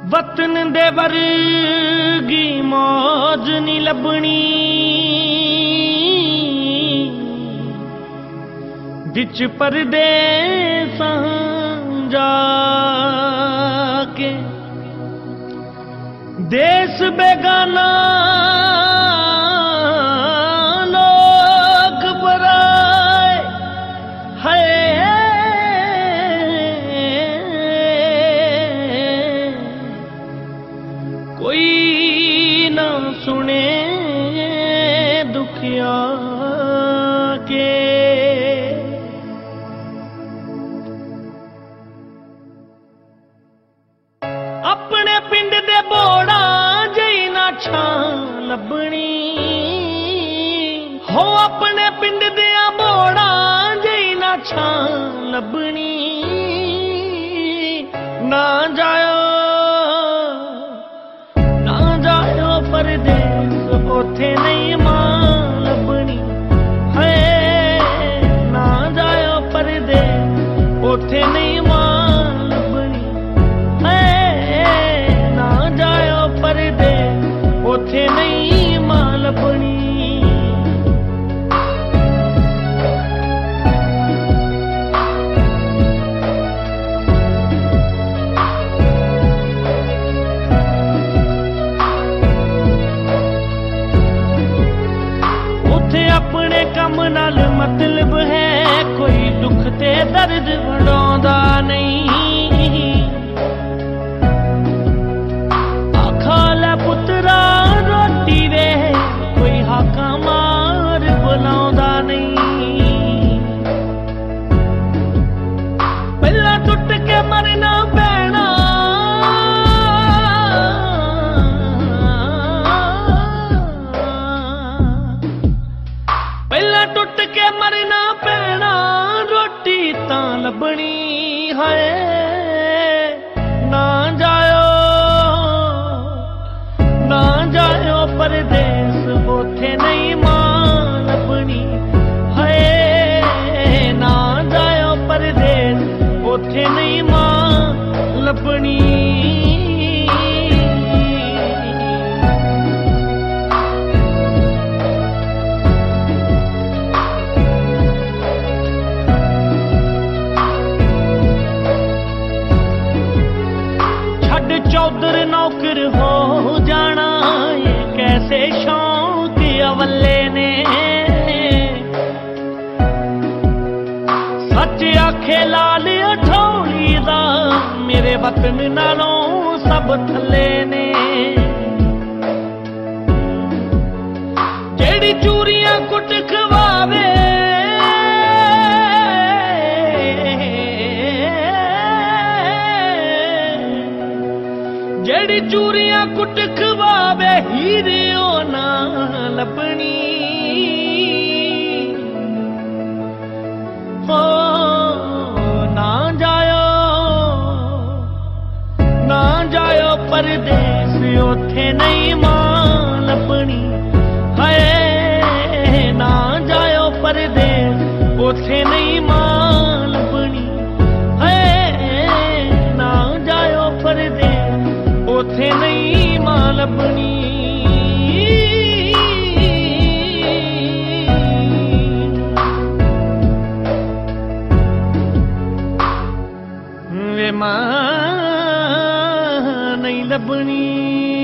वतन दे वर्गी मौज नी लभनी, विच परदेसां जाके देश बेगाना लोग पराए है। कोई ना सुने दुखिया के। अपने पिंड दे बोड़ा जई ना छां लभनी हो, अपने पिंड दे बोड़ा जई ना छां लभनी। ना जायो परदेस ओथे नहीं मां लभनी है। ना जायो परदेस ओथे नहीं मां लभनी है। ना जायो परदेस ओथे नहीं मां लभनी। अपने कम नाल मतलब है, कोई दुख ते दर्द वंडाउंदा नहीं। आखा लै पुत्रा रोटी वे, कोई हाका मार बुलाउंदा नहीं। पहला टुट के मरना पैना, पहला टुट के मरना पैना, रोटी तां लभनी है। ना जायो परदेस ओथे नहीं मां लभनी है। ना जायो परदेस ओथे नहीं मां लभनी। चौधर नौकर हो जाना, ये कैसे शौक अवल्ले ने। सच आखे लाल अठौली दा, मेरे वतन नालों सब थल्ले ने। जेड़ी चूरियां कुट खवावे, जेड़ी चूरियां कुट खवावे, हीरे ओ ना लभनी हो। ना जायो परदेस ओथे नहीं मां लभनी है। ना जायो परदेस ओथे नहीं मां लभनी है। ना जायो परदेस ओथे नहीं मां लभनी। वे मां नहीं लभनी।